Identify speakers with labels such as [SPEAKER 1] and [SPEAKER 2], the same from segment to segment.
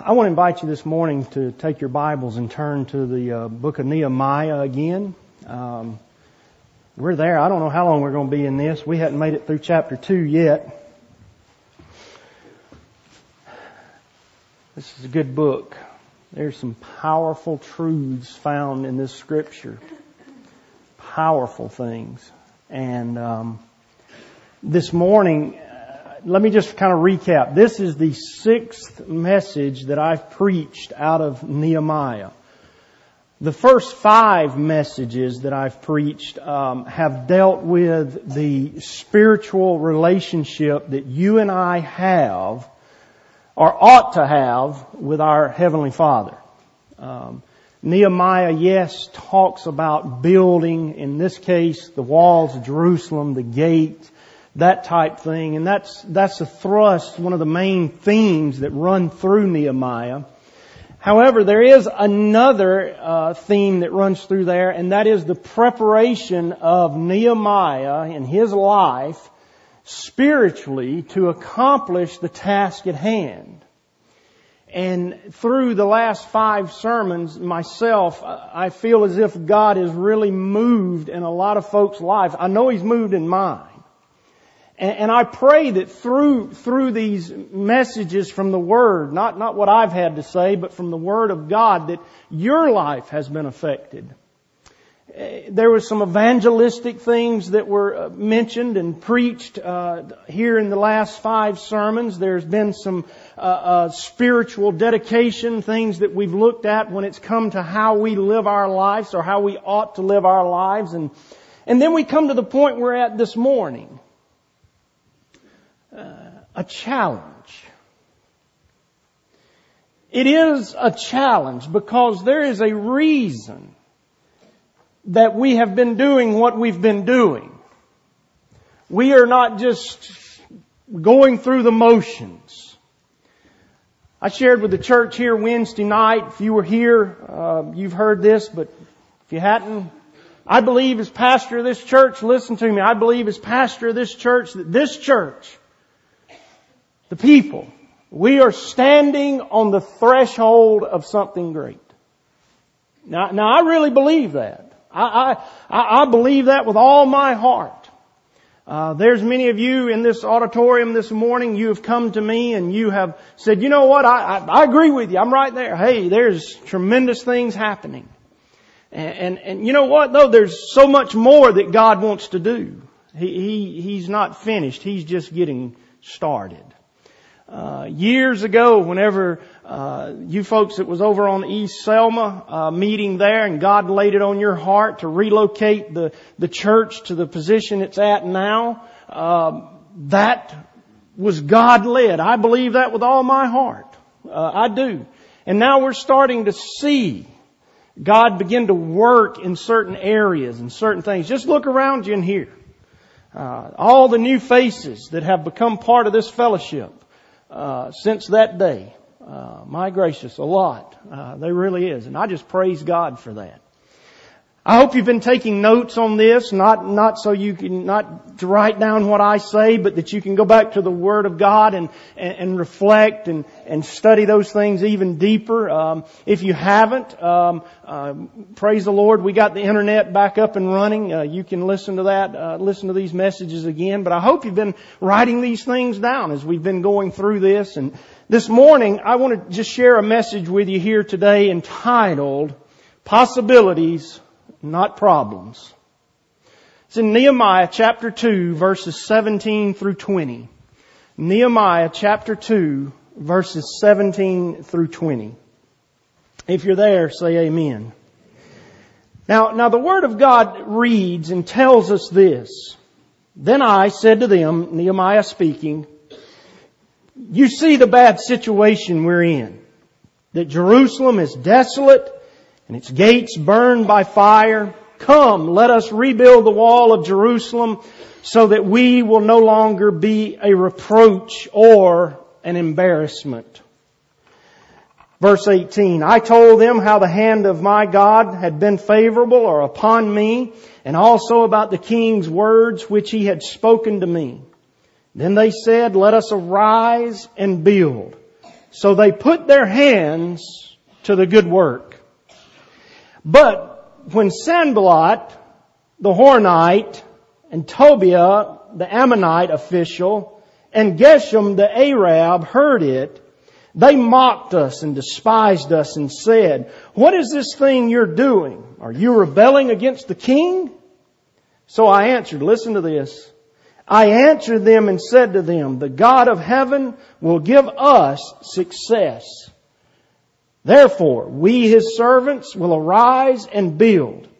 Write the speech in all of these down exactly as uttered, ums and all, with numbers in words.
[SPEAKER 1] I want to invite you this morning to take your Bibles and turn to the uh, book of Nehemiah again. Um, we're there. I don't know how long we're going to be in this. We hadn't made it through chapter two yet. This is a good book. There's some powerful truths found in this scripture. Powerful things. And um, this morning, let me just kind of recap. This is the sixth message that I've preached out of Nehemiah. The first five messages that I've preached um, have dealt with the spiritual relationship that you and I have, or ought to have, with our Heavenly Father. Um, Nehemiah, yes, talks about building, in this case, the walls of Jerusalem, the gate, that type thing. And that's that's a thrust, one of the main themes that run through Nehemiah. However, there is another uh, theme that runs through there, and that is the preparation of Nehemiah in his life spiritually to accomplish the task at hand. And through the last five sermons, myself, I feel as if God has really moved in a lot of folks' lives. I know He's moved in mine. And I pray that through through these messages from the Word, not, not what I've had to say, but from the Word of God, that your life has been affected. There was some evangelistic things that were mentioned and preached uh, here in the last five sermons. There's been some uh, uh, spiritual dedication, things that we've looked at when it's come to how we live our lives or how we ought to live our lives. And, and then we come to the point we're at this morning. Uh, a challenge. It is a challenge because there is a reason that we have been doing what we've been doing. We are not just going through the motions. I shared with the church here Wednesday night. If you were here, uh, you've heard this, but if you hadn't, I believe as pastor of this church, listen to me, I believe as pastor of this church that this church, the people, we are standing on the threshold of something great. Now, now I really believe that. I, I, I believe that with all my heart. Uh, there's many of you in this auditorium this morning, you have come to me and you have said, you know what, I, I, I agree with you. I'm right there. Hey, there's tremendous things happening. And, and, and you know what, though, there's so much more that God wants to do. He, he, He's not finished. He's just getting started. Uh, years ago, whenever uh, you folks that was over on East Selma uh, meeting there, and God laid it on your heart to relocate the the church to the position it's at now, uh, that was God led. I believe that with all my heart. Uh, I do. And now we're starting to see God begin to work in certain areas and certain things. Just look around you in here. Uh, all the new faces that have become part of this fellowship. Uh, since that day, uh, my gracious, a lot. Uh, there really is. And I just praise God for that. I hope you've been taking notes on this, not, not so you can, not to write down what I say, but that you can go back to the Word of God and, and, and reflect and, and study those things even deeper. Um, if you haven't, um, uh, praise the Lord, we got the internet back up and running. Uh, you can listen to that, uh, listen to these messages again. But I hope you've been writing these things down as we've been going through this. And this morning, I want to just share a message with you here today entitled Possibilities, Not Problems. It's in Nehemiah chapter two, verses seventeen through twenty. Nehemiah chapter two, verses seventeen through twenty. If you're there, say amen. Now, now the Word of God reads and tells us this. Then I said to them, Nehemiah speaking, you see the bad situation we're in. That Jerusalem is desolate and its gates burned by fire. Come, let us rebuild the wall of Jerusalem so that we will no longer be a reproach or an embarrassment. Verse eighteen, I told them how the hand of my God had been favorable or upon me, and also about the king's words which he had spoken to me. Then they said, let us arise and build. So they put their hands to the good work. But when Sanballat, the Horonite, and Tobiah, the Ammonite official, and Geshem, the Arab, heard it, they mocked us and despised us and said, "What is this thing you're doing? Are you rebelling against the king?" So I answered, listen to this. I answered them and said to them, "The God of heaven will give us success. Therefore, we His servants will arise and build.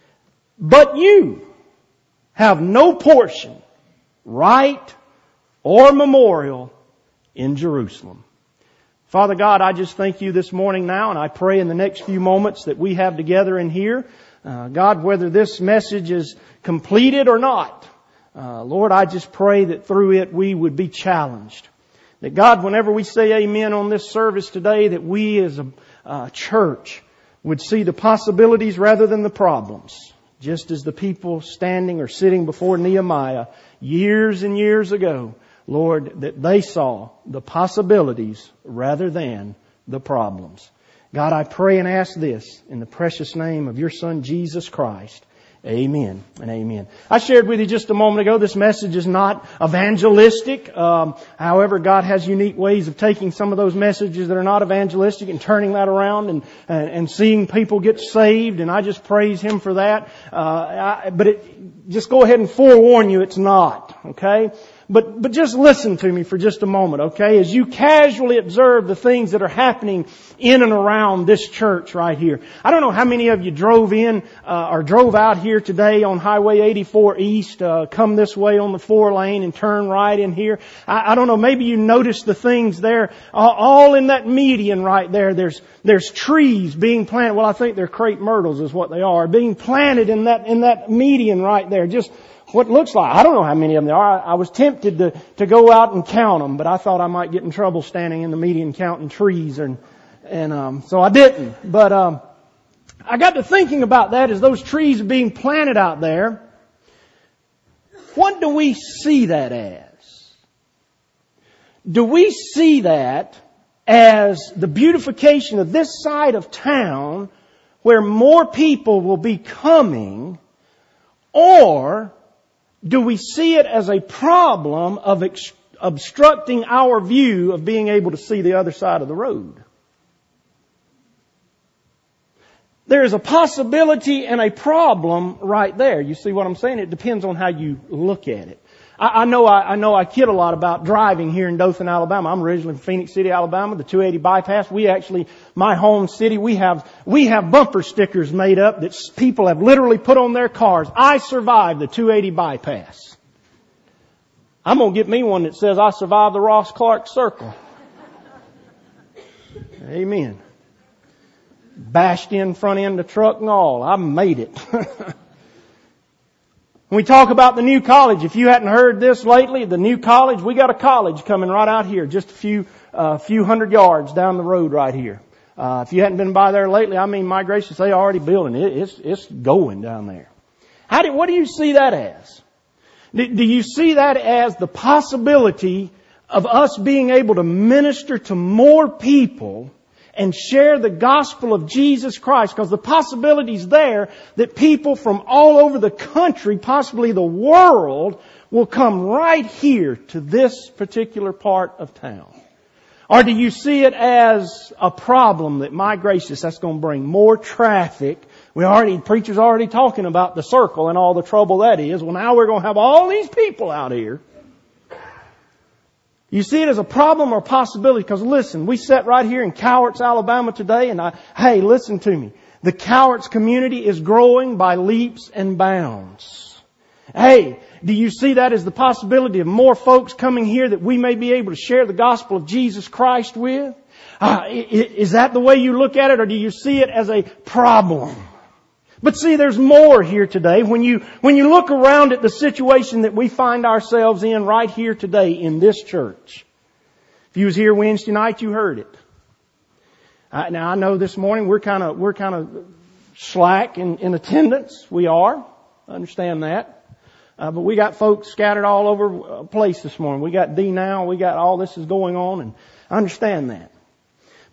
[SPEAKER 1] But you have no portion, right, or memorial in Jerusalem." Father God, I just thank You this morning now, and I pray in the next few moments that we have together in here, uh, God, whether this message is completed or not, uh, Lord, I just pray that through it we would be challenged. That God, whenever we say amen on this service today, that we as a uh, church would see the possibilities rather than the problems. Just as the people standing or sitting before Nehemiah years and years ago, Lord, that they saw the possibilities rather than the problems. God, I pray and ask this in the precious name of Your Son, Jesus Christ. Amen and amen. I shared with you just a moment ago, this message is not evangelistic. Um, however, God has unique ways of taking some of those messages that are not evangelistic and turning that around and, and, and seeing people get saved. And I just praise Him for that. Uh, I, but it, just go ahead and forewarn you, it's not. Okay? But, but just listen to me for just a moment, okay? As you casually observe the things that are happening in and around this church right here. I don't know how many of you drove in, uh, or drove out here today on Highway eighty-four East, uh, come this way on the four lane and turn right in here. I, I don't know, maybe you noticed the things there, all, all in that median right there. There's, there's trees being planted. Well, I think they're crepe myrtles is what they are, being planted in that, in that median right there. Just, what looks like, I don't know how many of them there are. I, I was tempted to, to go out and count them, but I thought I might get in trouble standing in the median counting trees, and, and, um, so I didn't. But, um, I got to thinking about that as those trees are being planted out there. What do we see that as? Do we see that as the beautification of this side of town where more people will be coming, or do we see it as a problem of ex- obstructing our view of being able to see the other side of the road? There is a possibility and a problem right there. You see what I'm saying? It depends on how you look at it. I, I know I, I know I kid a lot about driving here in Dothan, Alabama. I'm originally from Phoenix City, Alabama, the two eighty bypass. We actually, my home city, we have we have bumper stickers made up that people have literally put on their cars. I survived the two eighty bypass. I'm going to get me one that says I survived the Ross Clark Circle. Amen. Bashed in front end of truck and all. I made it. When we talk about the new college, if you hadn't heard this lately, the new college, we got a college coming right out here, just a few, uh, few hundred yards down the road right here. Uh, if you hadn't been by there lately, I mean, my gracious, they already building it. It's, it's going down there. How do, what do you see that as? Do, do you see that as the possibility of us being able to minister to more people and share the gospel of Jesus Christ? Because the possibility's there that people from all over the country, possibly the world, will come right here to this particular part of town. Or do you see it as a problem that, my gracious, that's going to bring more traffic? We already, preachers already talking about the circle and all the trouble that is. Well, now we're going to have all these people out here. You see it as a problem or a possibility? Because listen, we sat right here in Cowarts, Alabama today, and I, hey, listen to me. The Cowarts community is growing by leaps and bounds. Hey, do you see that as the possibility of more folks coming here that we may be able to share the gospel of Jesus Christ with? Uh, is that the way you look at it, or do you see it as a problem? But see, there's more here today. When you, when you look around at the situation that we find ourselves in right here today in this church. If you was here Wednesday night, you heard it. I, now I know this morning we're kind of, we're kind of slack in, in attendance. We are. I understand that. Uh, but we got folks scattered all over the place this morning. We got D now. We got all this is going on, and I understand that.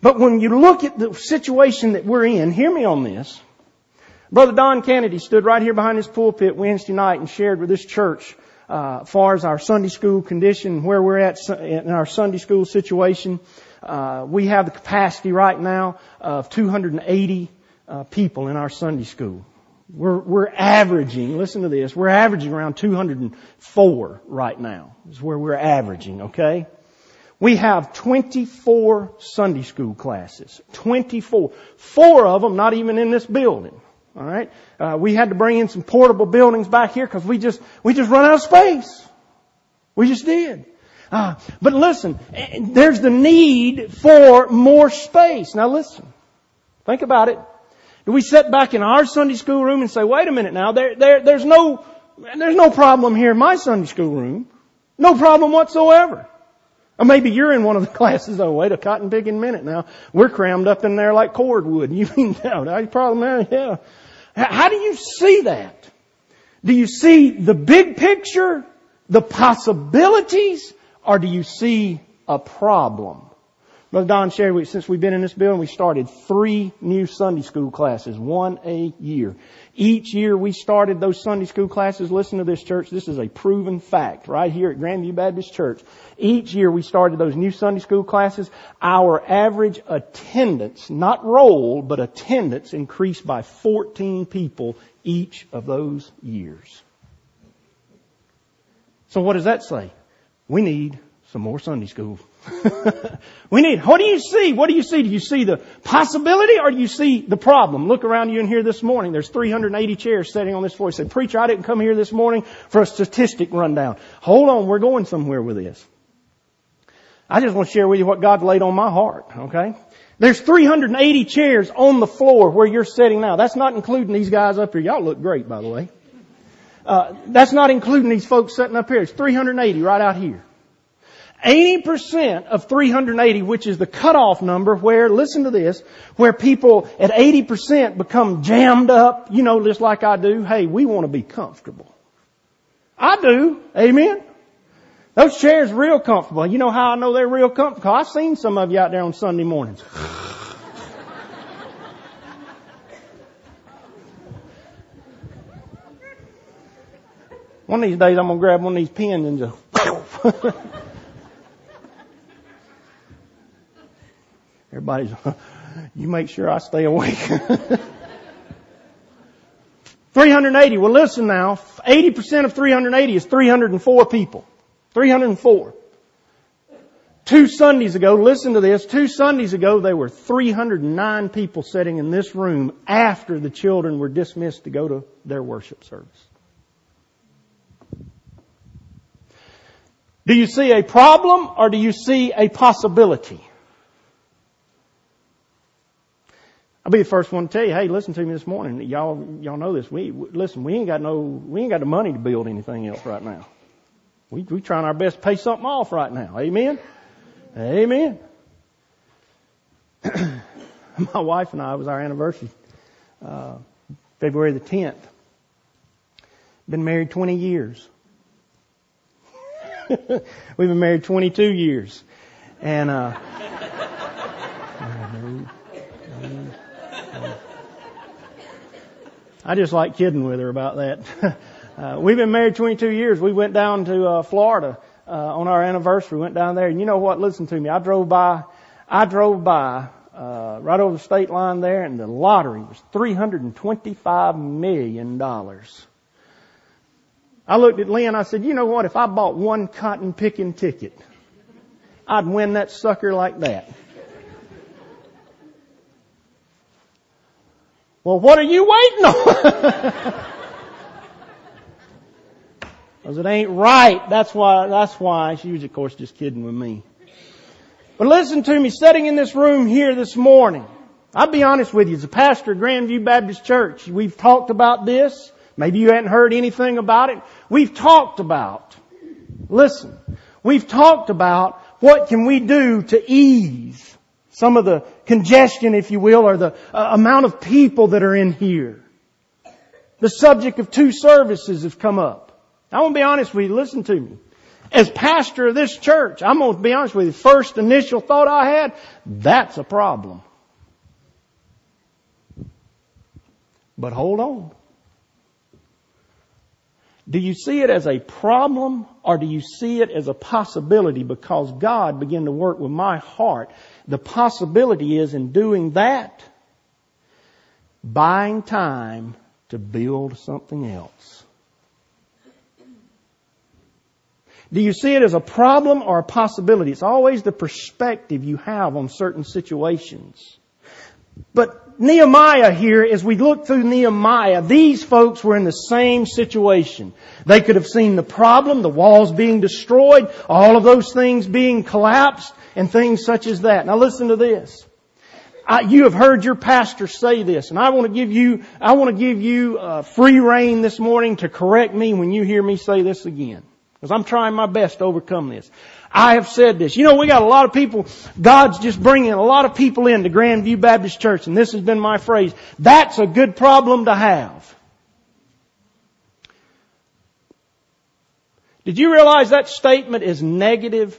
[SPEAKER 1] But when you look at the situation that we're in, hear me on this. Brother Don Kennedy stood right here behind this pulpit Wednesday night and shared with this church uh, as far as our Sunday school condition, where we're at in our Sunday school situation. Uh, we have the capacity right now of two hundred eighty uh, people in our Sunday school. We're, we're averaging, listen to this, we're averaging around two hundred four right now is where we're averaging, okay? We have twenty-four Sunday school classes. twenty-four. Four of them not even in this building. All right? Uh, we had to bring in some portable buildings back here because we just, we just run out of space. We just did. Uh, but listen, there's the need for more space. Now listen. Think about it. Do we sit back in our Sunday school room and say, wait a minute now, there, there, there's no, there's no problem here in my Sunday school room. No problem whatsoever. Or maybe you're in one of the classes, oh wait a cotton picking minute now. We're crammed up in there like cordwood. You mean, no, no problem, yeah. How do you see that? Do you see the big picture, the possibilities, or do you see a problem? Brother Don shared with, since we've been in this building, we started three new Sunday school classes, one a year. Each year we started those Sunday school classes. Listen to this, church. This is a proven fact right here at Grandview Baptist Church. Each year we started those new Sunday school classes. Our average attendance, not roll, but attendance increased by fourteen people each of those years. So what does that say? We need some more Sunday school. We need, what do you see? What do you see? Do you see the possibility or do you see the problem? Look around you in here this morning. There's three hundred eighty chairs sitting on this floor. You say, preacher, I didn't come here this morning for a statistic rundown. Hold on, we're going somewhere with this. I just want to share with you what God laid on my heart, okay? There's three hundred eighty chairs on the floor where you're sitting now. That's not including these guys up here. Y'all look great, by the way. Uh, that's not including these folks sitting up here. It's three hundred eighty right out here. eighty percent of three hundred eighty, which is the cutoff number where, listen to this, where people at eighty percent become jammed up, you know, just like I do. Hey, we want to be comfortable. I do. Amen. Those chairs are real comfortable. You know how I know they're real comfortable? I've seen some of you out there on Sunday mornings. One of these days I'm going to grab one of these pins and just... Everybody's, you make sure I stay awake. three hundred eighty. Well, listen now. eighty percent of three hundred eighty is three hundred four people. three hundred four. Two Sundays ago, listen to this. Two Sundays ago, there were three hundred nine people sitting in this room after the children were dismissed to go to their worship service. Do you see a problem or do you see a possibility? I'll be the first one to tell you, hey, listen to me this morning. Y'all, y'all know this. We, listen, we ain't got no, we ain't got the money to build anything else right now. We, we trying our best to pay something off right now. Amen? Amen. My wife and I, it was our anniversary, uh, February the tenth. Been married twenty years. We've been married twenty-two years. And, uh, I just like kidding with her about that. uh, we've been married twenty-two years. We went down to uh, Florida uh, on our anniversary. Went down there, and you know what? Listen to me. I drove by. I drove by uh, right over the state line there, and the lottery was three hundred and twenty-five million dollars. I looked at Lynn. I said, "You know what? If I bought one cotton picking ticket, I'd win that sucker like that." Well, what are you waiting on? Because it ain't right. That's why, that's why. She was, of course, just kidding with me. But listen to me, sitting in this room here this morning. I'll be honest with you, as a pastor at Grandview Baptist Church, we've talked about this. Maybe you hadn't heard anything about it. We've talked about, listen, we've talked about what can we do to ease some of the congestion, if you will, or the uh, amount of people that are in here. The subject of two services has come up. I want to be honest with you. Listen to me. As pastor of this church, I'm going to be honest with you, the first initial thought I had, that's a problem. But hold on. Do you see it as a problem or do you see it as a possibility? Because God began to work with my heart. The possibility is in doing that, buying time to build something else. Do you see it as a problem or a possibility? It's always the perspective you have on certain situations. But Nehemiah here, as we look through Nehemiah, these folks were in the same situation. They could have seen the problem, the walls being destroyed, all of those things being collapsed, and things such as that. Now listen to this. I, you have heard your pastor say this, and I want to give you, I want to give you uh, free rein this morning to correct me when you hear me say this again. Because I'm trying my best to overcome this. I have said this. You know, we got a lot of people, God's just bringing a lot of people into Grandview Baptist Church, and this has been my phrase. That's a good problem to have. Did you realize that statement is negative?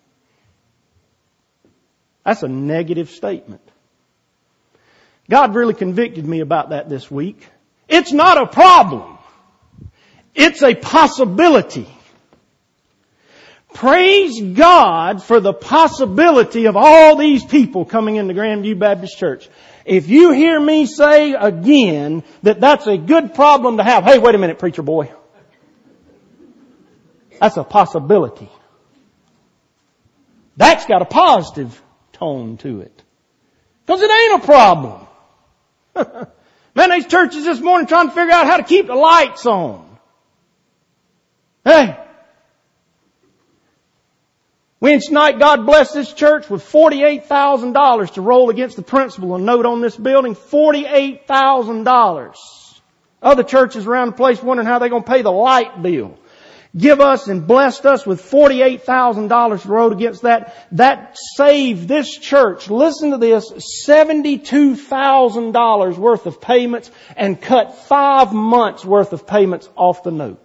[SPEAKER 1] That's a negative statement. God really convicted me about that this week. It's not a problem. It's a possibility. Praise God for the possibility of all these people coming into Grandview Baptist Church. If you hear me say again that that's a good problem to have, hey, wait a minute, preacher boy. That's a possibility. That's got a positive tone to it. Because it ain't a problem. Man, these churches this morning trying to figure out how to keep the lights on. Hey. Wednesday night, God blessed this church with forty-eight thousand dollars to roll against the principal. A note on this building, forty-eight thousand dollars. Other churches around the place wondering how they're going to pay the light bill. Give us and blessed us with forty-eight thousand dollars to roll against that. That saved this church, listen to this, seventy-two thousand dollars worth of payments and cut five months worth of payments off the note.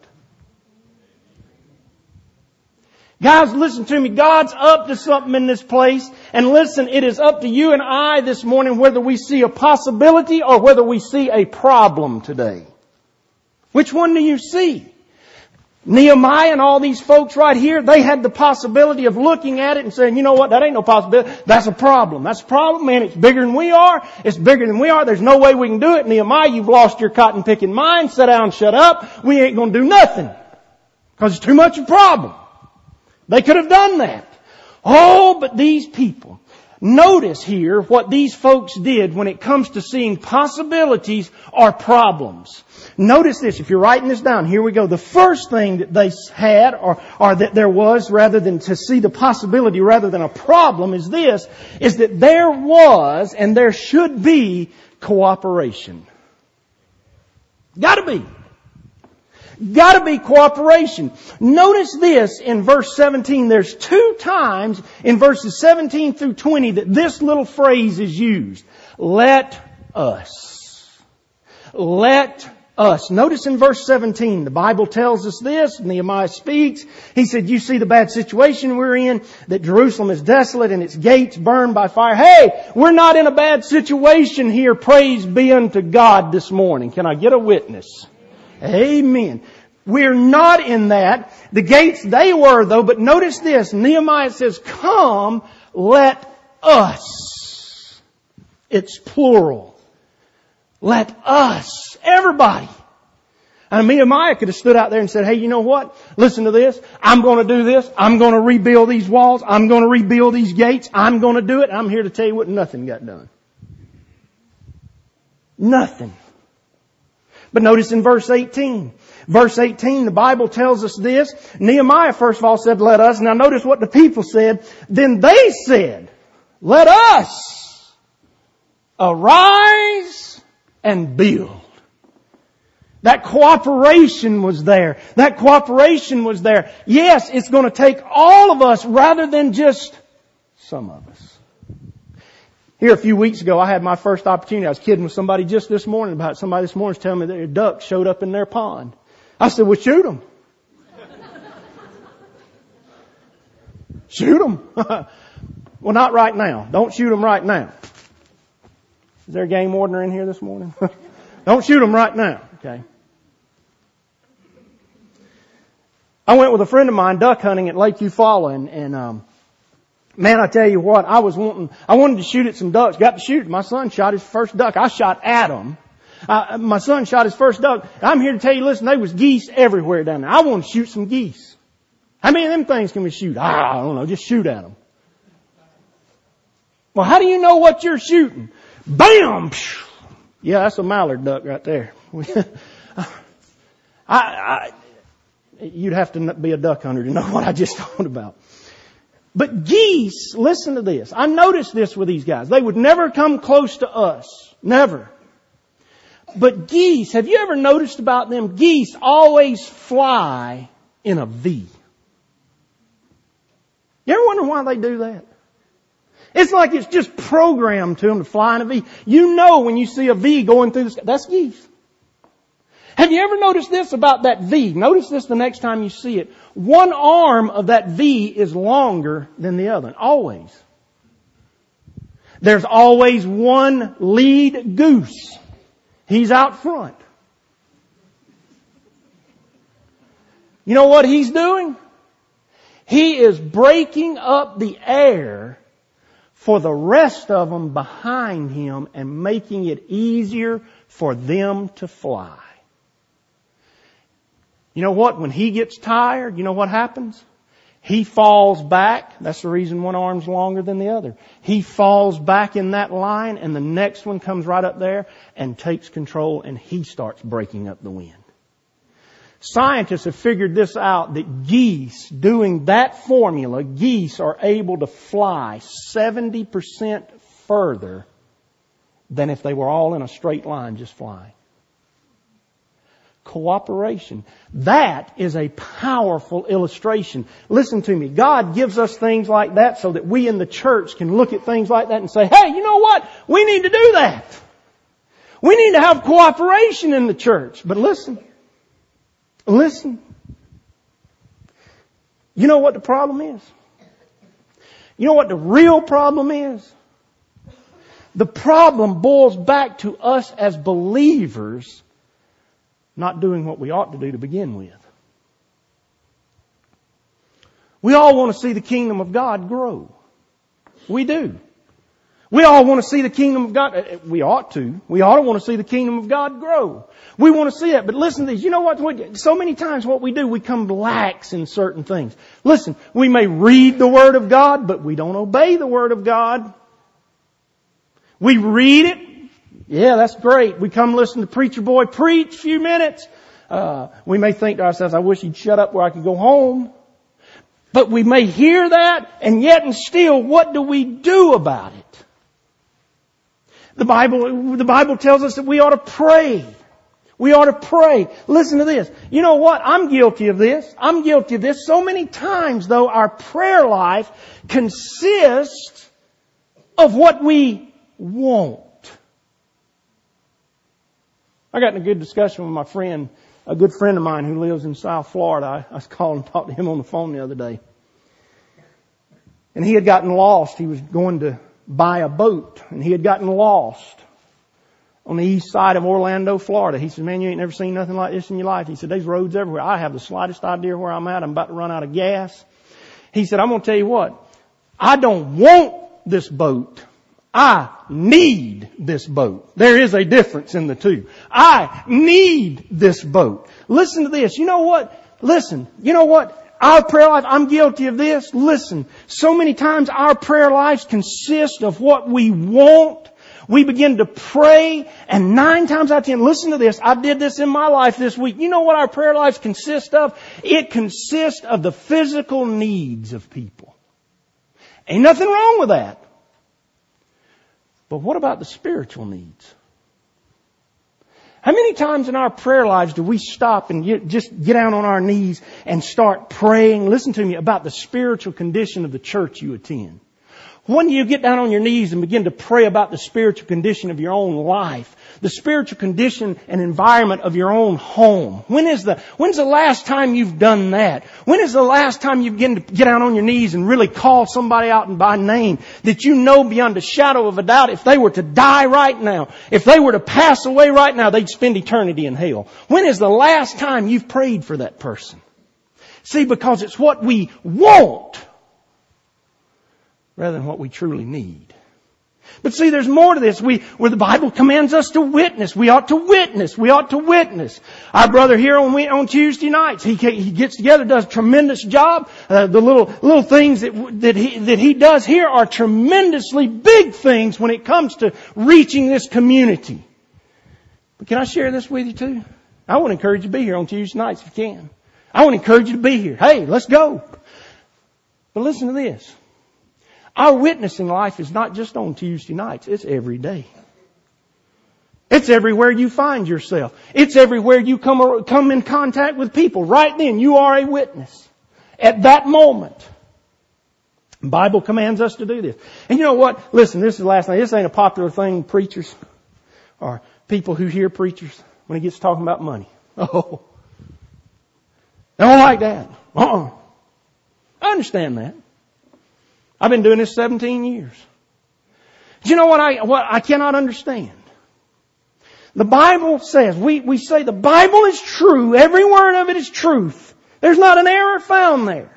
[SPEAKER 1] Guys, listen to me. God's up to something in this place. And listen, it is up to you and I this morning whether we see a possibility or whether we see a problem today. Which one do you see? Nehemiah and all these folks right here, they had the possibility of looking at it and saying, you know what, that ain't no possibility. That's a problem. That's a problem, man. It's bigger than we are. It's bigger than we are. There's no way we can do it. Nehemiah, you've lost your cotton picking mind. Sit down, shut up. We ain't going to do nothing. Because it's too much of a problem. They could have done that. Oh, but these people. Notice here what these folks did when it comes to seeing possibilities or problems. Notice this. If you're writing this down, here we go. The first thing that they had or, or that there was rather than to see the possibility rather than a problem is this, is that there was and there should be cooperation. Gotta be. Gotta be cooperation. Notice this in verse seventeen. There's two times in verses seventeen through twenty that this little phrase is used. Let us. Let us. Notice in verse seventeen, the Bible tells us this. Nehemiah speaks. He said, you see the bad situation we're in, that Jerusalem is desolate and its gates burned by fire. Hey, we're not in a bad situation here. Praise be unto God this morning. Can I get a witness? Amen. We're not in that. The gates, they were though, but notice this. Nehemiah says, come, let us. It's plural. Let us. Everybody. And Nehemiah could have stood out there and said, hey, you know what? Listen to this. I'm going to do this. I'm going to rebuild these walls. I'm going to rebuild these gates. I'm going to do it. I'm here to tell you what, nothing got done. Nothing. But notice in verse eighteen. Verse eighteen, the Bible tells us this. Nehemiah first of all said, let us. Now notice what the people said. Then they said, let us arise and build. That cooperation was there. That cooperation was there. Yes, it's going to take all of us rather than just some of us. Here a few weeks ago, I had my first opportunity. I was kidding with somebody just this morning about it. Somebody this morning was telling me that their ducks showed up in their pond. I said, well, shoot them. Shoot them. Well, not right now. Don't shoot them right now. Is there a game wardener in here this morning? Don't shoot them right now. Okay. I went with a friend of mine duck hunting at Lake Eufaula, and, and um, man, I tell you what, I was wanting, I wanted to shoot at some ducks. Got to shoot. My son shot his first duck. I shot at him. Uh, my son shot his first duck. I'm here to tell you, listen, there was geese everywhere down there. I want to shoot some geese. How many of them things can we shoot? Ah, I don't know. Just shoot at them. Well, how do you know what you're shooting? Bam! Yeah, that's a mallard duck right there. I, I, you'd have to be a duck hunter to know what I just talked about. But geese, listen to this. I noticed this with these guys. They would never come close to us. Never. But geese, have you ever noticed about them? Geese always fly in a V. You ever wonder why they do that? It's like it's just programmed to them to fly in a V. You know when you see a V going through the sky, that's geese. Have you ever noticed this about that V? Notice this the next time you see it. One arm of that V is longer than the other. Always. There's always one lead goose. He's out front. You know what he's doing? He is breaking up the air for the rest of them behind him and making it easier for them to fly. You know what? When he gets tired, you know what happens? He falls back. That's the reason one arm's longer than the other. He falls back in that line, and the next one comes right up there and takes control, and he starts breaking up the wind. Scientists have figured this out, that geese, doing that formula, geese are able to fly seventy percent further than if they were all in a straight line just flying. Cooperation. That is a powerful illustration. Listen to me. God gives us things like that so that we in the church can look at things like that and say, hey, you know what? We need to do that. We need to have cooperation in the church. But listen. Listen. You know what the problem is? You know what the real problem is? The problem boils back to us as believers not doing what we ought to do to begin with. We all want to see the kingdom of God grow. We do. We all want to see the kingdom of God. We ought to. We ought to want to see the kingdom of God grow. We want to see that. But listen to this. You know what? So many times what we do, we come lax in certain things. Listen, we may read the Word of God, but we don't obey the Word of God. We read it. Yeah, that's great. We come listen to Preacher Boy preach a few minutes. Uh, we may think to ourselves, I wish he'd shut up where I could go home. But we may hear that, and yet and still, what do we do about it? The Bible, the Bible tells us that we ought to pray. We ought to pray. Listen to this. You know what? I'm guilty of this. I'm guilty of this. So many times, though, our prayer life consists of what we want. I got in a good discussion with my friend, a good friend of mine who lives in South Florida. I, I was calling and talked to him on the phone the other day. And he had gotten lost. He was going to buy a boat, and he had gotten lost on the east side of Orlando, Florida. He said, man, you ain't never seen nothing like this in your life. He said, there's roads everywhere. I have the slightest idea where I'm at. I'm about to run out of gas. He said, I'm going to tell you what. I don't want this boat. I need this boat. There is a difference in the two. I need this boat. Listen to this. You know what? Listen. You know what? Our prayer life, I'm guilty of this. Listen. So many times our prayer lives consist of what we want. We begin to pray, and nine times out of ten, listen to this. I did this in my life this week. You know what our prayer lives consist of? It consists of the physical needs of people. Ain't nothing wrong with that. But what about the spiritual needs? How many times in our prayer lives do we stop and get, just get down on our knees and start praying, listen to me, about the spiritual condition of the church you attend? When do you get down on your knees and begin to pray about the spiritual condition of your own life? The spiritual condition and environment of your own home. When is the, when's the last time you've done that? When is the last time you begin to get down on your knees and really call somebody out by name that you know beyond a shadow of a doubt if they were to die right now, if they were to pass away right now, they'd spend eternity in hell? When is the last time you've prayed for that person? See, because it's what we want rather than what we truly need. But see, there's more to this. We, where the Bible commands us to witness. We ought to witness. We ought to witness. Our brother here on, on Tuesday nights, he, he gets together, does a tremendous job. Uh, the little, little things that, that he, that he does here are tremendously big things when it comes to reaching this community. But can I share this with you too? I want to encourage you to be here on Tuesday nights if you can. I want to encourage you to be here. Hey, let's go. But listen to this. Our witnessing life is not just on Tuesday nights. It's every day. It's everywhere you find yourself. It's everywhere you come, come in contact with people. Right then, you are a witness. At that moment. The Bible commands us to do this. And you know what? Listen, this is the last thing. This ain't a popular thing, preachers or people who hear preachers when he gets talking about money. Oh. I don't like that. Uh-uh. I understand that. I've been doing this seventeen years. Do you know what I, what I cannot understand? The Bible says, we, we say the Bible is true. Every word of it is truth. There's not an error found there.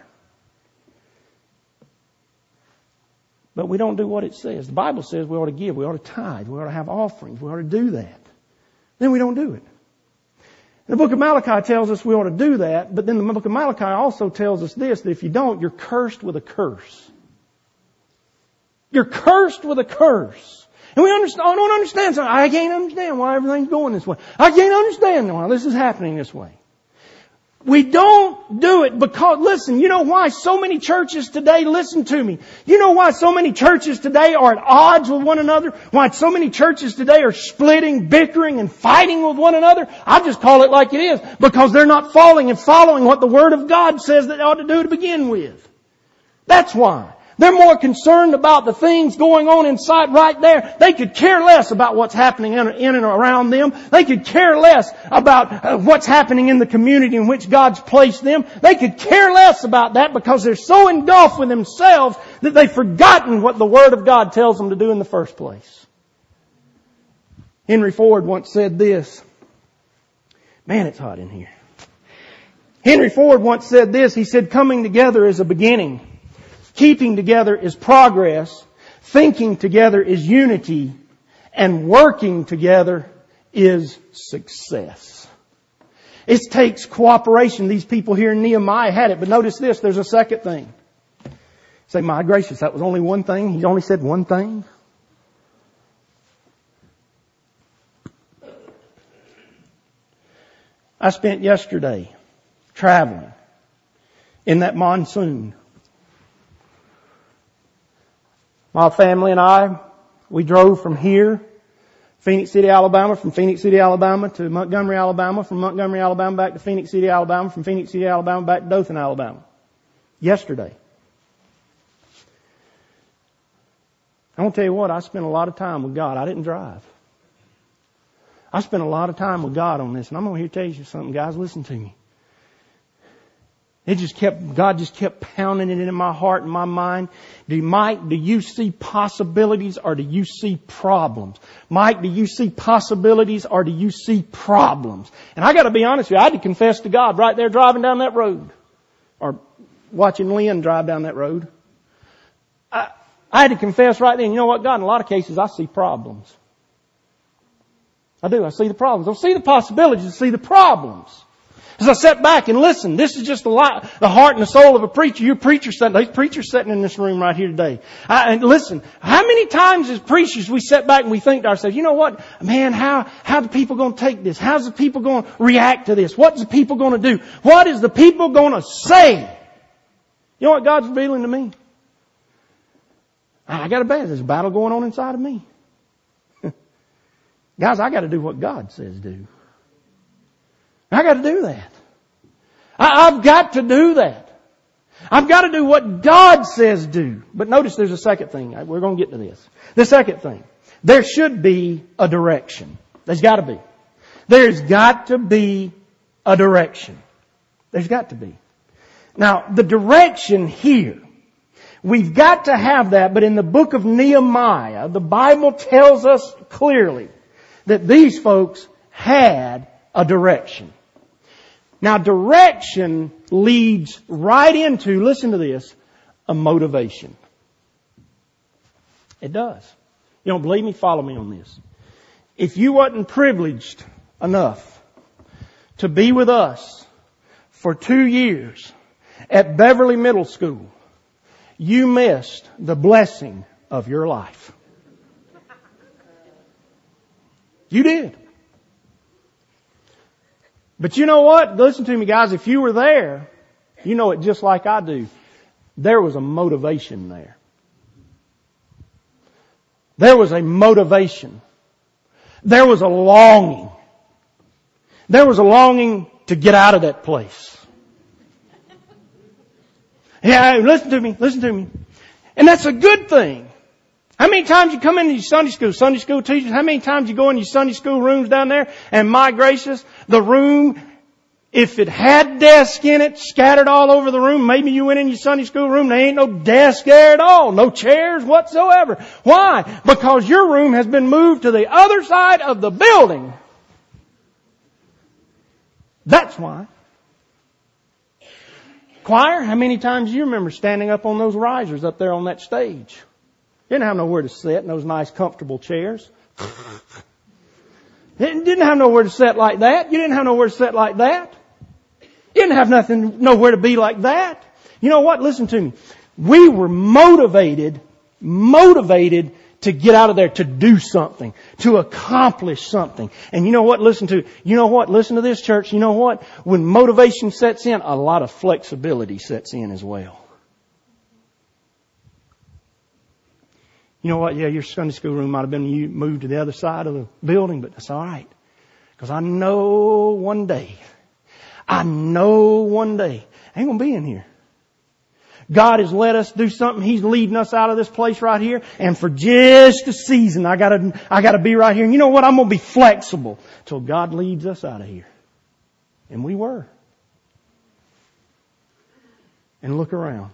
[SPEAKER 1] But we don't do what it says. The Bible says we ought to give. We ought to tithe. We ought to have offerings. We ought to do that. Then we don't do it. The book of Malachi tells us we ought to do that. But then the book of Malachi also tells us this, that if you don't, you're cursed with a curse. You're cursed with a curse. And we understand, I don't understand something. I can't understand why everything's going this way. I can't understand why this is happening this way. We don't do it because, listen, you know why so many churches today, listen to me. You know why so many churches today are at odds with one another? Why so many churches today are splitting, bickering, and fighting with one another? I just call it like it is. Because they're not following and following what the Word of God says that they ought to do to begin with. That's why. They're more concerned about the things going on inside right there. They could care less about what's happening in, in and around them. They could care less about uh, what's happening in the community in which God's placed them. They could care less about that because they're so engulfed with themselves that they've forgotten what the Word of God tells them to do in the first place. Henry Ford once said this. Man, it's hot in here. Henry Ford once said this. He said, coming together is a beginning. Keeping together is progress. Thinking together is unity. And working together is success. It takes cooperation. These people here in Nehemiah had it. But notice this, there's a second thing. Say, my gracious, that was only one thing? He only said one thing? I spent yesterday traveling in that monsoon. My family and I, we drove from here, Phoenix City, Alabama, from Phoenix City, Alabama to Montgomery, Alabama, from Montgomery, Alabama back to Phoenix City, Alabama, from Phoenix City, Alabama back to Dothan, Alabama. Yesterday. I want to tell you what, I spent a lot of time with God. I didn't drive. I spent a lot of time with God on this, and I'm going to tell you something, guys. Listen to me. It just kept, God just kept pounding it in my heart and my mind. Do you, Mike, do you see possibilities or do you see problems? Mike, do you see possibilities or do you see problems? And I got to be honest with you, I had to confess to God right there driving down that road. Or watching Lynn drive down that road. I, I had to confess right then, you know what, God, in a lot of cases I see problems. I do, I see the problems. I don't see the possibilities, I see the problems. As I sat back and listened, this is just the, light, the heart and the soul of a preacher. You're preacher sitting, there's preachers sitting in this room right here today. I, and listen, how many times as preachers we sit back and we think to ourselves, you know what, man, how, how are the people going to take this? How's the people going to react to this? What's the people going to do? What is the people going to say? You know what God's revealing to me? I got to bet there's a battle going on inside of me. Guys, I got to do what God says do. I got to do that. I, I've got to do that. I've got to do what God says do. But notice there's a second thing. We're going to get to this. The second thing. There should be a direction. There's got to be. There's got to be a direction. There's got to be. Now, the direction here, we've got to have that, but in the book of Nehemiah, the Bible tells us clearly that these folks had a direction. Now, direction leads right into, listen to this, a motivation. It does. You don't believe me? Follow me on this. If you wasn't privileged enough to be with us for two years at Beverly Middle School, you missed the blessing of your life. You did. But you know what? Listen to me, guys. If you were there, you know it just like I do. There was a motivation there. There was a motivation. There was a longing. There was a longing to get out of that place. Yeah, listen to me. Listen to me. And that's a good thing. How many times you come into your Sunday school, Sunday school teachers, how many times you go in your Sunday school rooms down there, and my gracious, the room, if it had desk in it, scattered all over the room, maybe you went in your Sunday school room, there ain't no desk there at all, no chairs whatsoever. Why? Because your room has been moved to the other side of the building. That's why. Choir, how many times do you remember standing up on those risers up there on that stage? You didn't have nowhere to sit in those nice comfortable chairs. You didn't have nowhere to sit like that. You didn't have nowhere to sit like that. You didn't have nothing, nowhere to be like that. You know what? Listen to me. We were motivated, motivated to get out of there, to do something, to accomplish something. And you know what? Listen to, you know what? Listen to this, church. You know what? When motivation sets in, a lot of flexibility sets in as well. You know what? Yeah, your Sunday school room might have been you moved to the other side of the building, but that's all right. Because I know one day, I know one day, I ain't going to be in here. God has let us do something. He's leading us out of this place right here. And for just a season, I gotta, I gotta be right here. And you know what? I'm going to be flexible till God leads us out of here. And we were. And look around.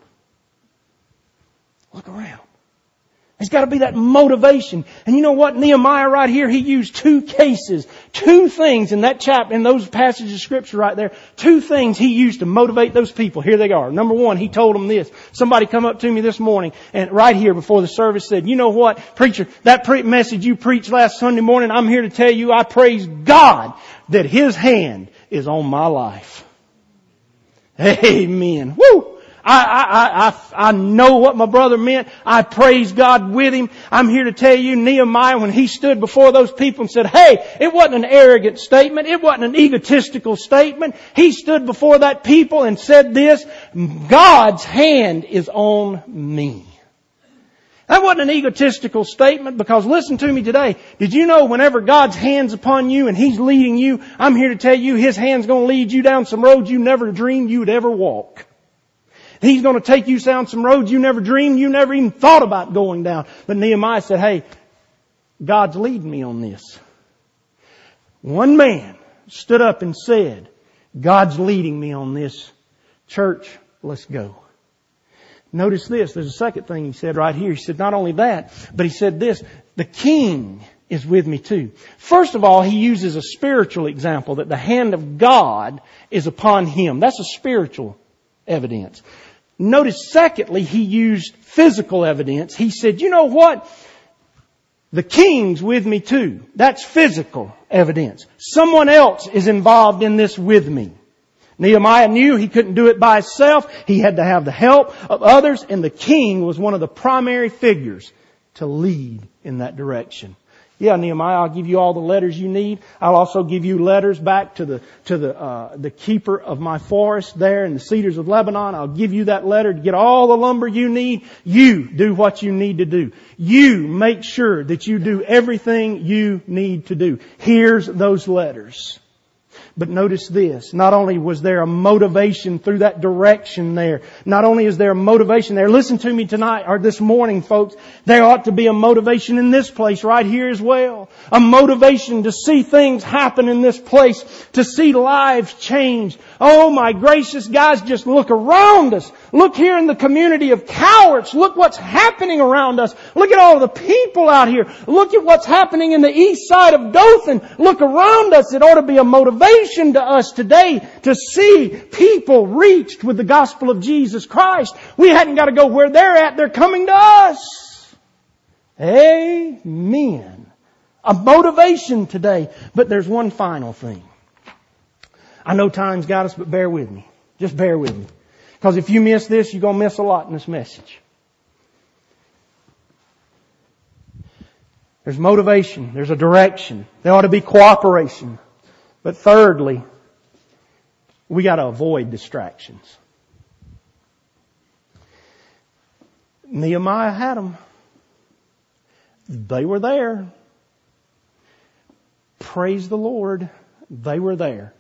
[SPEAKER 1] Look around. There's got to be that motivation. And you know what? Nehemiah right here, he used two cases, two things in that chapter, in those passages of Scripture right there. Two things he used to motivate those people. Here they are. Number one, he told them this. Somebody come up to me this morning and right here before the service said, you know what, preacher, that pre- message you preached last Sunday morning, I'm here to tell you I praise God that His hand is on my life. Amen. Woo! I, I, I, I know what my brother meant. I praise God with him. I'm here to tell you, Nehemiah, when he stood before those people and said, hey, it wasn't an arrogant statement. It wasn't an egotistical statement. He stood before that people and said this, God's hand is on me. That wasn't an egotistical statement because listen to me today. Did you know whenever God's hand's upon you and He's leading you, I'm here to tell you His hand's going to lead you down some roads you never dreamed you'd ever walk. He's going to take you down some roads you never dreamed, you never even thought about going down. But Nehemiah said, hey, God's leading me on this. One man stood up and said, God's leading me on this. Church, let's go. Notice this. There's a second thing he said right here. He said not only that, but he said this. The king is with me too. First of all, he uses a spiritual example that the hand of God is upon him. That's a spiritual evidence. Notice secondly, he used physical evidence. He said, you know what? The king's with me too. That's physical evidence. Someone else is involved in this with me. Nehemiah knew he couldn't do it by himself. He had to have the help of others, and the king was one of the primary figures to lead in that direction. Yeah, Nehemiah, I'll give you all the letters you need. I'll also give you letters back to the to the uh, the keeper of my forest there in the cedars of Lebanon. I'll give you that letter to get all the lumber you need. You do what you need to do. You make sure that you do everything you need to do. Here's those letters. But notice this, not only was there a motivation through that direction there, not only is there a motivation there, listen to me tonight, or this morning folks, there ought to be a motivation in this place right here as well. A motivation to see things happen in this place, to see lives changed. Oh my gracious guys, just look around us. Look here in the community of Cowarts. Look what's happening around us. Look at all the people out here. Look at what's happening in the east side of Dothan. Look around us. It ought to be a motivation to us today to see people reached with the gospel of Jesus Christ. We hadn't got to go where they're at. They're coming to us. Amen. A motivation today. But there's one final thing. I know time's got us, but bear with me. Just bear with me. Because if you miss this, you're going to miss a lot in this message. There's motivation. There's a direction. There ought to be cooperation. But thirdly, we got to avoid distractions. Nehemiah had them. They were there. Praise the Lord. They were there.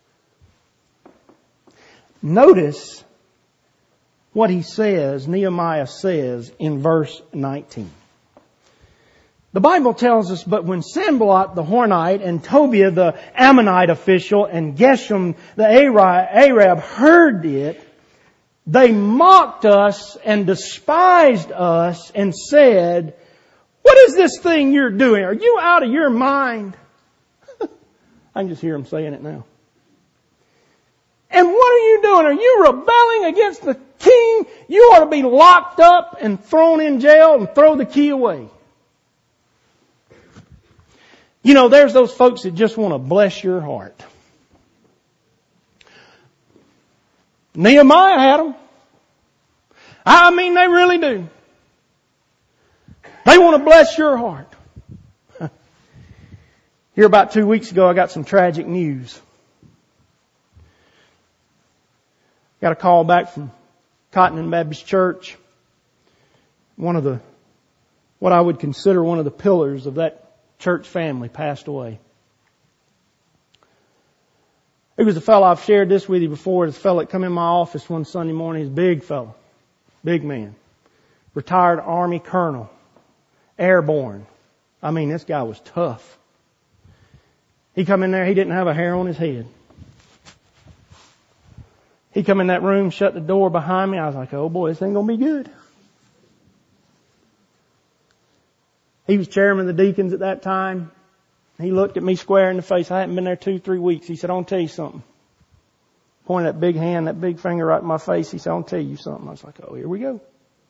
[SPEAKER 1] Notice what he says, Nehemiah says in verse nineteen. The Bible tells us, but when Sanballat the Hornite and Tobiah the Ammonite official and Geshem the Arab heard it, they mocked us and despised us and said, what is this thing you're doing? Are you out of your mind? I can just hear them saying it now. And what are you doing? Are you rebelling against the king? You ought to be locked up and thrown in jail and throw the key away. You know, there's those folks that just want to bless your heart. Nehemiah had them. I mean, they really do. They want to bless your heart. Here about two weeks ago, I got some tragic news. Got a call back from Cotton Baptist Church. One of the, what I would consider one of the pillars of that church family passed away. It was a fellow, I've shared this with you before, this fellow that come in my office one Sunday morning. He's a big fellow. Big man. Retired Army colonel. Airborne. I mean, this guy was tough. He come in there, he didn't have a hair on his head. He come in that room, shut the door behind me. I was like, oh boy, this ain't going to be good. He was chairman of the deacons at that time. He looked at me square in the face. I hadn't been there two, three weeks. He said, I'll tell you something. Pointed that big hand, that big finger right in my face. He said, I'll tell you something. I was like, oh, here we go.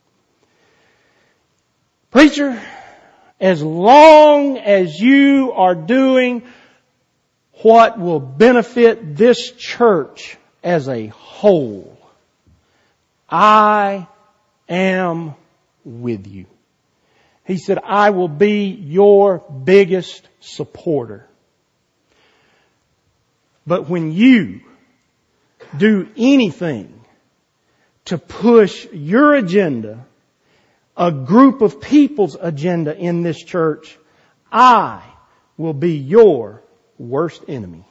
[SPEAKER 1] Preacher, as long as you are doing what will benefit this church as a whole, I am with you. He said, I will be your biggest supporter. But when you do anything to push your agenda, a group of people's agenda in this church, I will be your worst enemy.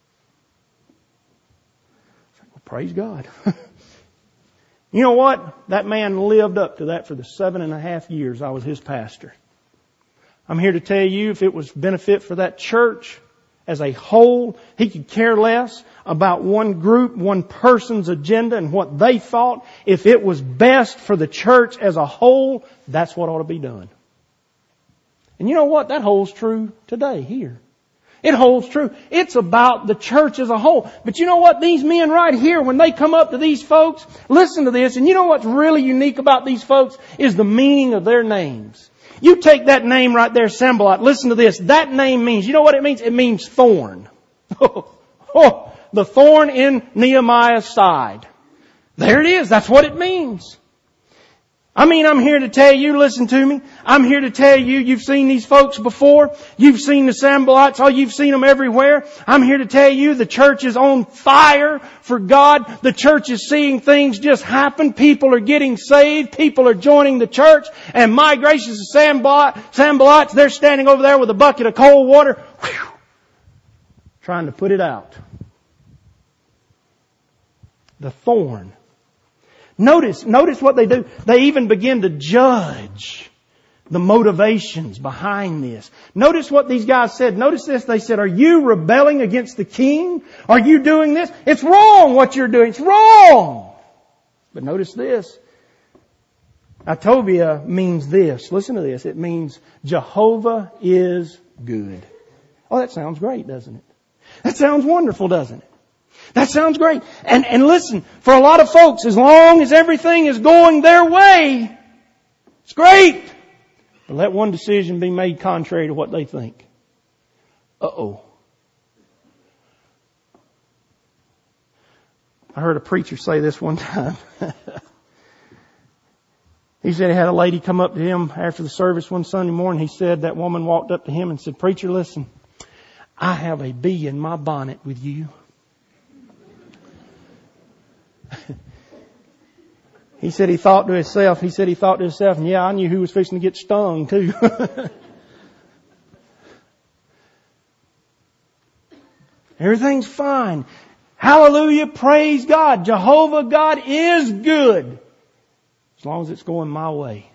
[SPEAKER 1] Well, praise God. You know what? That man lived up to that for the seven and a half years I was his pastor. I'm here to tell you, if it was benefit for that church as a whole, he could care less about one group, one person's agenda and what they thought. If it was best for the church as a whole, that's what ought to be done. And you know what? That holds true today here. It holds true. It's about the church as a whole. But you know what? These men right here, when they come up to these folks, listen to this. And you know what's really unique about these folks is the meaning of their names. You take that name right there, Sanballat. Listen to this. That name means, you know what it means? It means thorn. Oh, the thorn in Nehemiah's side. There it is. That's what it means. I mean, I'm here to tell you, listen to me. I'm here to tell you, you've seen these folks before. You've seen the Sanballats. Oh, you've seen them everywhere. I'm here to tell you the church is on fire for God. The church is seeing things just happen. People are getting saved. People are joining the church. And my gracious, the Sanballat, Sanballats, they're standing over there with a bucket of cold water. Whew. trying to put it out. The thorn. Notice, notice what they do. They even begin to judge the motivations behind this. Notice what these guys said. Notice this. They said, are you rebelling against the king? Are you doing this? It's wrong what you're doing. It's wrong. But notice this. Atobia means this. Listen to this. It means Jehovah is good. Oh, that sounds great, doesn't it? That sounds wonderful, doesn't it? That sounds great. And, and listen, for a lot of folks, as long as everything is going their way, it's great. But let one decision be made contrary to what they think. Uh-oh. I heard a preacher say this one time. He said he had a lady come up to him after the service one Sunday morning. He said that woman walked up to him and said, preacher, listen, I have a bee in my bonnet with you. He said he thought to himself, he said he thought to himself, and yeah, I knew who was fixing to get stung too. Everything's fine. Hallelujah, praise God. Jehovah God is good. As long as it's going my way.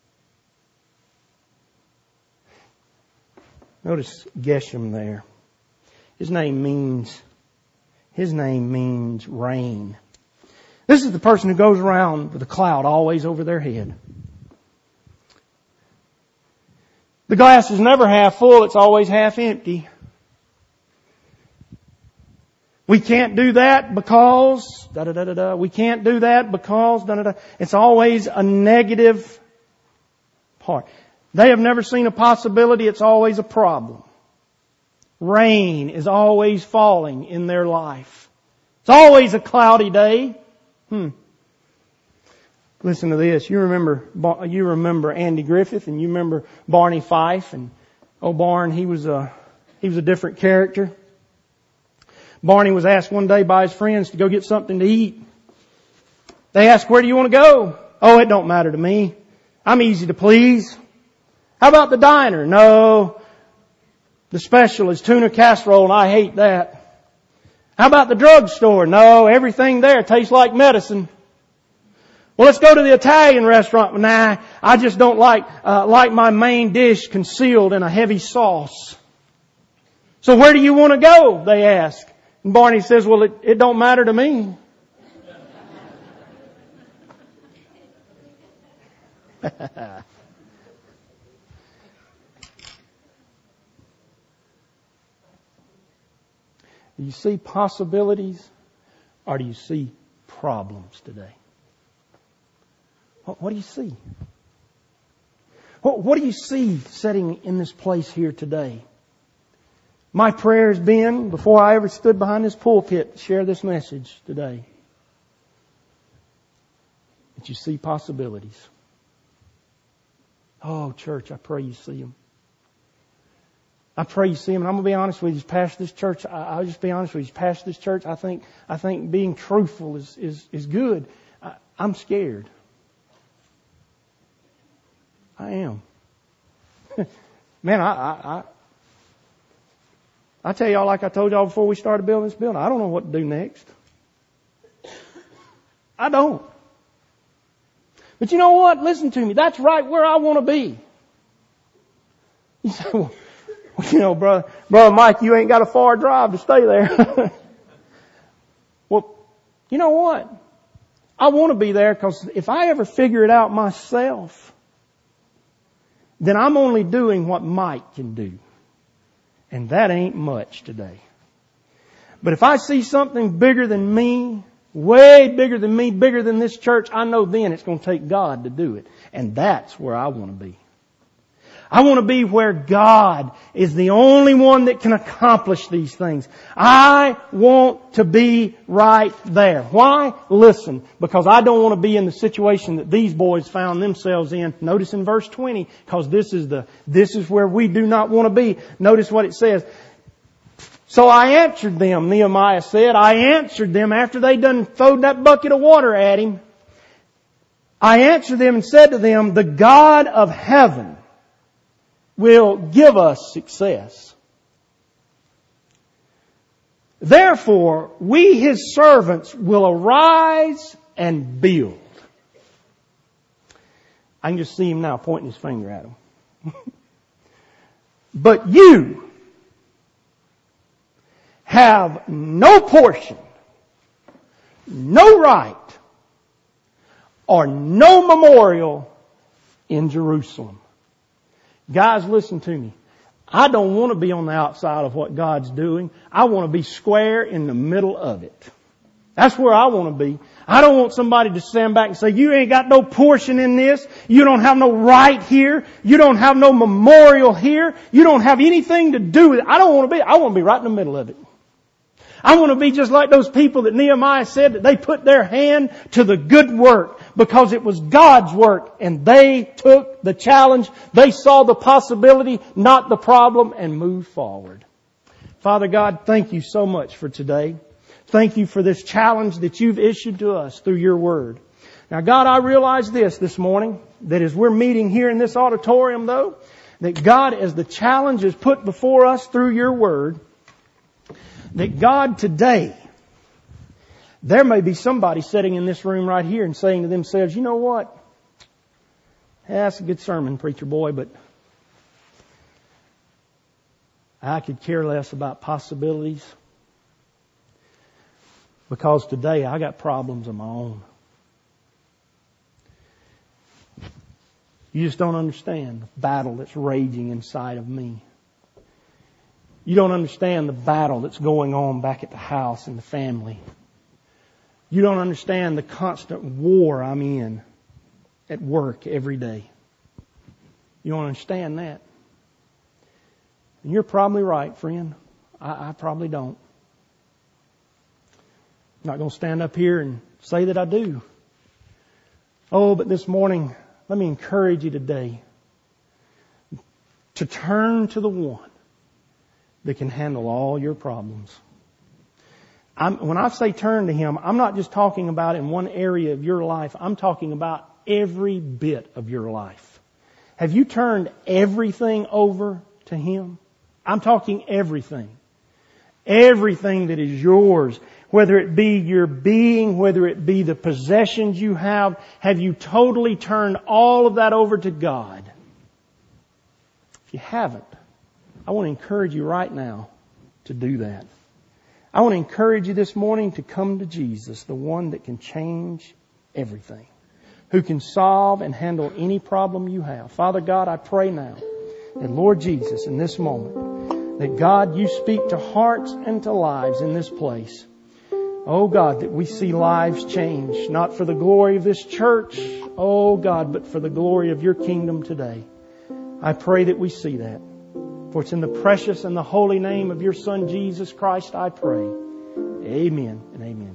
[SPEAKER 1] Notice Geshem there. His name means, his name means rain. This is the person who goes around with a cloud always over their head. The glass is never half full, it's always half empty. We can't do that because, da da da da da. We can't do that because, da da da. It's always a negative part. They have never seen a possibility, it's always a problem. Rain is always falling in their life. It's always a cloudy day. Hmm. Listen to this. You remember, you remember Andy Griffith and you remember Barney Fife, and oh, Barn, he was a, he was a different character. Barney was asked one day by his friends to go get something to eat. They asked, where do you want to go? Oh, it don't matter to me. I'm easy to please. How about the diner? No. The special is tuna casserole and I hate that. How about the drugstore? No, everything there tastes like medicine. Well, let's go to the Italian restaurant. Nah, I just don't like, uh, like my main dish concealed in a heavy sauce. So where do you want to go? They ask. And Barney says, well, it, it don't matter to me. Do you see possibilities or do you see problems today? What, what do you see? What, what do you see sitting in this place here today? My prayer has been, before I ever stood behind this pulpit to share this message today, that you see possibilities. Oh, church, I pray you see them. I pray you see them. And I'm going to be honest with you, as pastor this church, I, I'll just be honest with you, as pastor this church, I think, I think being truthful is, is, is good. I, I'm scared. I am. Man, I, I, I I tell y'all, like I told y'all before we started building this building, I don't know what to do next. I don't. But you know what? Listen to me. That's right where I want to be. You say, well, you know, brother, brother Mike, you ain't got a far drive to stay there. Well, you know what? I want to be there because if I ever figure it out myself, then I'm only doing what Mike can do. And that ain't much today. But if I see something bigger than me, way bigger than me, bigger than this church, I know then it's going to take God to do it. And that's where I want to be. I want to be where God is the only one that can accomplish these things. I want to be right there. Why? Listen, because I don't want to be in the situation that these boys found themselves in. Notice in verse twenty, because this is the, this is where we do not want to be. Notice what it says. So I answered them, Nehemiah said. I answered them after they done throwed that bucket of water at him. I answered them and said to them, the God of heaven will give us success. Therefore, we His servants will arise and build. I can just see him now pointing his finger at him. But you have no portion, no right, or no memorial in Jerusalem. Guys, listen to me. I don't want to be on the outside of what God's doing. I want to be square in the middle of it. That's where I want to be. I don't want somebody to stand back and say, you ain't got no portion in this. You don't have no right here. You don't have no memorial here. You don't have anything to do with it. I don't want to be. I want to be right in the middle of it. I want to be just like those people that Nehemiah said that they put their hand to the good work because it was God's work and they took the challenge. They saw the possibility, not the problem, and moved forward. Father God, thank you so much for today. Thank you for this challenge that you've issued to us through your word. Now God, I realize this this morning, that as we're meeting here in this auditorium though, that God, as the challenge is put before us through your word, that God today, there may be somebody sitting in this room right here and saying to themselves, you know what? Yeah, that's a good sermon, preacher boy, but I could care less about possibilities because today I got problems of my own. You just don't understand the battle that's raging inside of me. You don't understand the battle that's going on back at the house and the family. You don't understand the constant war I'm in at work every day. You don't understand that. And you're probably right, friend. I, I probably don't. I'm not going to stand up here and say that I do. Oh, but this morning, let me encourage you today to turn to the one that can handle all your problems. I'm, when I say turn to Him, I'm not just talking about in one area of your life. I'm talking about every bit of your life. Have you turned everything over to Him? I'm talking everything. Everything that is yours. Whether it be your being, whether it be the possessions you have. Have you totally turned all of that over to God? If you haven't, I want to encourage you right now to do that. I want to encourage you this morning to come to Jesus, the one that can change everything, who can solve and handle any problem you have. Father God, I pray now that Lord Jesus, in this moment, that God, you speak to hearts and to lives in this place. Oh God, that we see lives change, not for the glory of this church, oh God, but for the glory of your kingdom today. I pray that we see that. For it's in the precious and the holy name of your Son, Jesus Christ, I pray. Amen and amen.